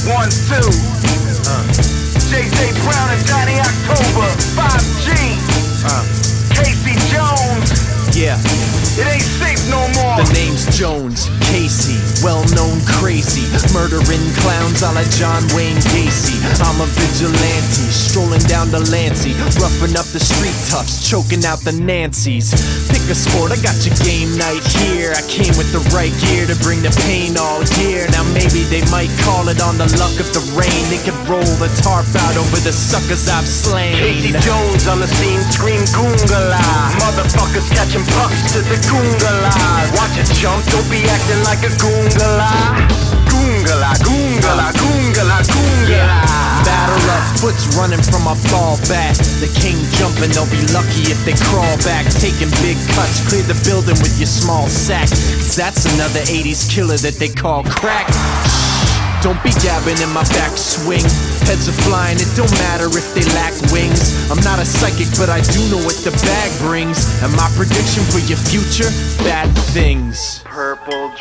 1, 2. J.J. Brown and Johnny October. 5G. Casey Jones. Yeah. It ain't safe no more. The name's Jones, Casey, well-known crazy, murdering clowns a la John Wayne Gacy. I'm a vigilante, strolling down the Lancey, roughing up the street toughs, choking out the Nancys. Pick a sport, I got your game night here. I came with the right gear to bring the pain all year. Now maybe they might call it on the luck of the rain. They could roll the tarp out over the suckers I've slain. Casey Jones on the scene, scream goongala. Motherfuckers catching pucks to the goongala. Watch it jump, don't be acting like a goongala. Goongala, goongala, goongala, goongala. Batter up, foot's running from a ball bat. The king jumping, they'll be lucky if they crawl back. Taking big cuts, clear the building with your small sack. 'Cause that's another 80s killer that they call crack. Don't be gabbing in my backswing. Heads are flying, it don't matter if they lack wings. I'm not a psychic, but I do know what the bag brings. And my prediction for your future, bad things. Purple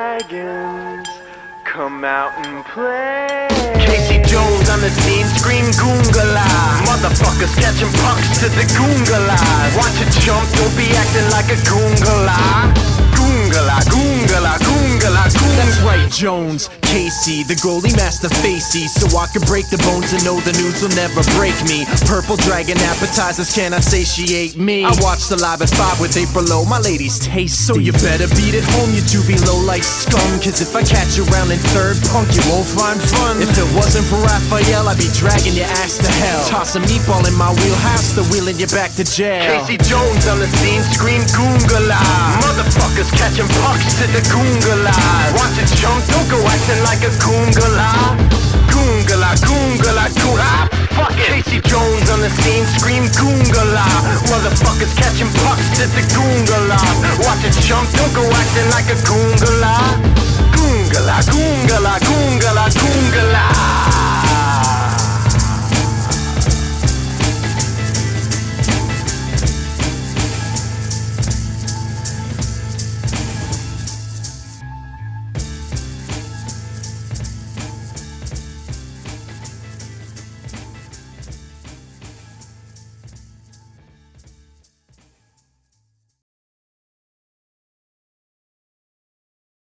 dragons, come out and play. Casey Jones on the scene, scream goongala. Motherfuckers catching pucks to the goongala. Watch it jump, don't be acting like a goongala. Goongala, goongala, goongala, goongala. That's right, Jones, Casey, the goalie master facey. So I can break the bones and know the news will never break me. Purple dragon appetizers cannot satiate me. I watched the Live at 5 with April Lowe, my lady's tasty. So you better beat it home, you juvie low like scum. 'Cause if I catch you around in third, punk, you won't find fun. If it wasn't for Raphael, I'd be dragging your ass to hell. Toss a meatball in my wheelhouse, they're wheeling you back to jail. Casey Jones on the scene, scream goongala. Motherfuckers catching pucks to the goongala. Watch it jump, don't go acting like a goongala. Goongala, goongala, goongala. Fuck it. Casey Jones on the scene, scream goongala. Motherfuckers catching pucks to the goongala. Watch it jump, don't go acting like a goongala. Goongala, goongala, goongala, goongala.